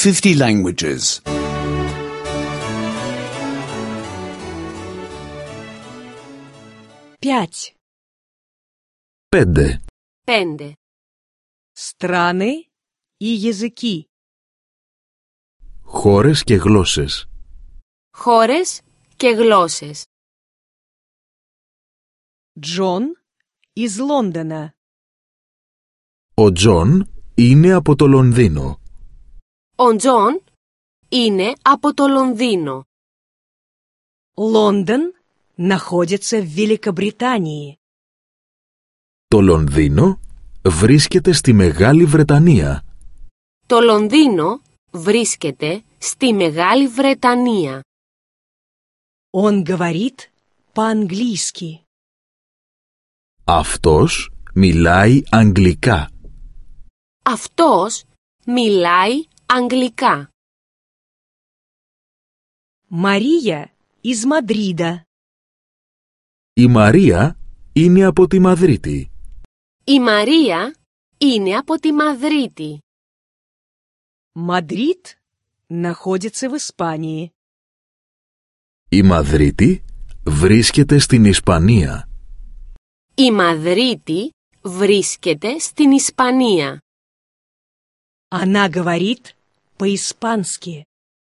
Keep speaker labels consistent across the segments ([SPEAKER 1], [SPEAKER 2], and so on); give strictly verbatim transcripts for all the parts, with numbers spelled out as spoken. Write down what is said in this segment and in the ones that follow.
[SPEAKER 1] fifty languages.
[SPEAKER 2] Пять.
[SPEAKER 3] Πέντε.
[SPEAKER 4] Πέντε.
[SPEAKER 2] Страны и языки.
[SPEAKER 3] Χώρες και γλώσσες.
[SPEAKER 4] Χώρες και γλώσσες.
[SPEAKER 2] Джон из Лондона.
[SPEAKER 3] Ο Τζον είναι από το Λονδίνο.
[SPEAKER 4] Ο Τζον είναι από το Λονδίνο.
[SPEAKER 2] Лондон находится в Великобритании.
[SPEAKER 3] Το Λονδίνο βρίσκεται στη Μεγάλη Βρετανία.
[SPEAKER 4] Το Λονδίνο βρίσκεται στη Μεγάλη Βρετανία.
[SPEAKER 2] Он говорит по-английски.
[SPEAKER 3] Αυτός μιλάει αγγλικά.
[SPEAKER 4] Αυτός μιλάει αγγλικά.
[SPEAKER 2] Мария из Мадрида.
[SPEAKER 3] Η Μαρία είναι από τη Μαδρίτη.
[SPEAKER 4] Η Μαρία είναι από τη Μαδρίτη.
[SPEAKER 2] Мадрид находится в Испании.
[SPEAKER 3] Η Μαδρίτη βρίσκεται στην Ισπανία.
[SPEAKER 4] Η Μαδρίτη βρίσκεται στην Ισπανία.
[SPEAKER 2] Она говорит по-испански.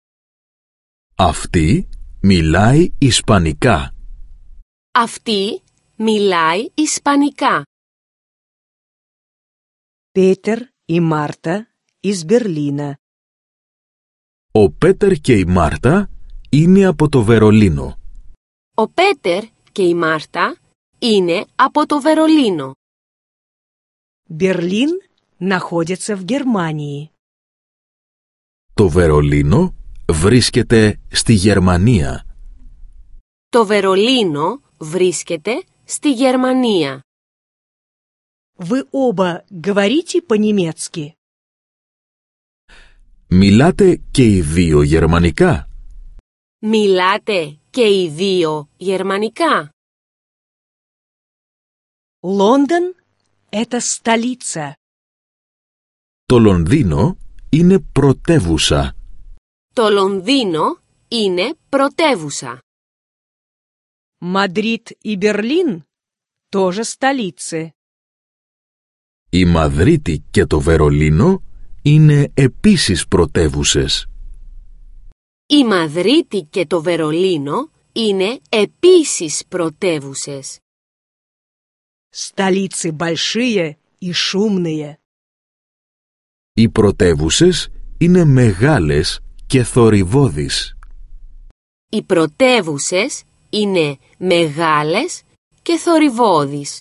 [SPEAKER 3] Αυτή μιλάει Ισπανικά.
[SPEAKER 4] Αυτή μιλάει Ισπανικά.
[SPEAKER 2] Петер и Марта из Берлина.
[SPEAKER 3] Ο Πέτερ και η Μάρτα είναι από το Βερολίνο.
[SPEAKER 4] Ο Πέτερ και η Μάρτα είναι από το Βερολίνο.
[SPEAKER 2] Берлин находится в Германии.
[SPEAKER 3] Το Βερολίνο βρίσκεται στη Γερμανία.
[SPEAKER 4] Το Βερολίνο βρίσκεται στη Γερμανία.
[SPEAKER 2] Вы оба говорите по-немецки?
[SPEAKER 3] Μιλάτε και οι δύο γερμανικά.
[SPEAKER 4] Μιλάτε και οι δύο γερμανικά.
[SPEAKER 2] Лондон – это столица.
[SPEAKER 3] Το Λονδίνο είναι πρωτεύουσα.
[SPEAKER 4] Το Λονδίνο είναι πρωτεύουσα.
[SPEAKER 2] Мадрид и Берлин – тоже столицы.
[SPEAKER 3] Η Μαδρίτη και το Βερολίνο είναι επίσης πρωτεύουσες.
[SPEAKER 4] Η Μαδρίτη και το Βερολίνο είναι επίσης πρωτεύουσες.
[SPEAKER 2] Столицы большие и шумные.
[SPEAKER 3] Οι πρωτεύουσες είναι μεγάλες και θορυβώδεις.
[SPEAKER 4] Οι πρωτεύουσες είναι μεγάλες και θορυβώδεις.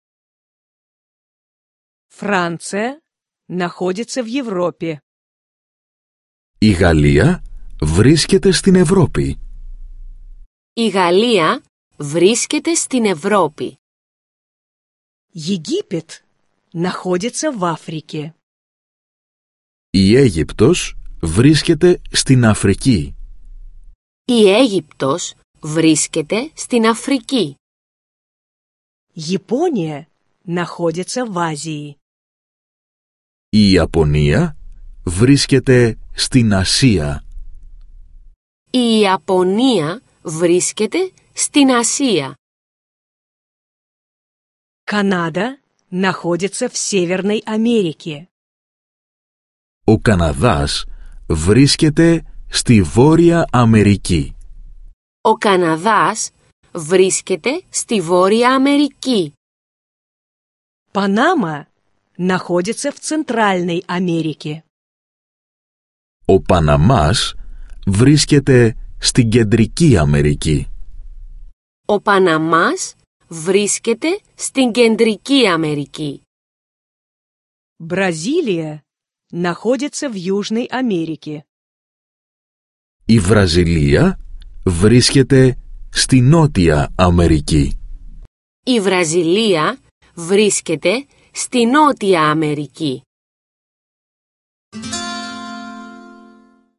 [SPEAKER 2] Франция находится в Европе.
[SPEAKER 3] Η Γαλλία βρίσκεται στην Ευρώπη.
[SPEAKER 4] Η Γαλλία βρίσκεται στην Ευρώπη.
[SPEAKER 2] Египет находится в Африке.
[SPEAKER 3] Η Αίγυπτος βρίσκεται στην Αφρική.
[SPEAKER 4] Η Αίγυπτος βρίσκεται στην Αφρική.
[SPEAKER 2] Япония находится в Азии.
[SPEAKER 3] Η Ιαπωνία βρίσκεται στην Ασία.
[SPEAKER 4] Η Ιαπωνία βρίσκεται στην Ασία.
[SPEAKER 2] Канада находится в Северной Америке.
[SPEAKER 3] Ο Καναδάς βρίσκεται στη Βόρεια Αμερική.
[SPEAKER 4] Ο Καναδάς βρίσκεται στη Βόρεια Αμερική.
[SPEAKER 2] Панама находится в Центральной Америке.
[SPEAKER 3] Ο Παναμάς βρίσκεται στην Κεντρική Αμερική.
[SPEAKER 4] Ο Παναμάς βρίσκεται στην Κεντρική Αμερική.
[SPEAKER 2] Бразилия находится в Южной Америке.
[SPEAKER 3] Η Βραζιλία βρίσκεται στη Νότια Αμερική.
[SPEAKER 4] Η Βραζιλία βρίσκεται στη Νότια Αμερική.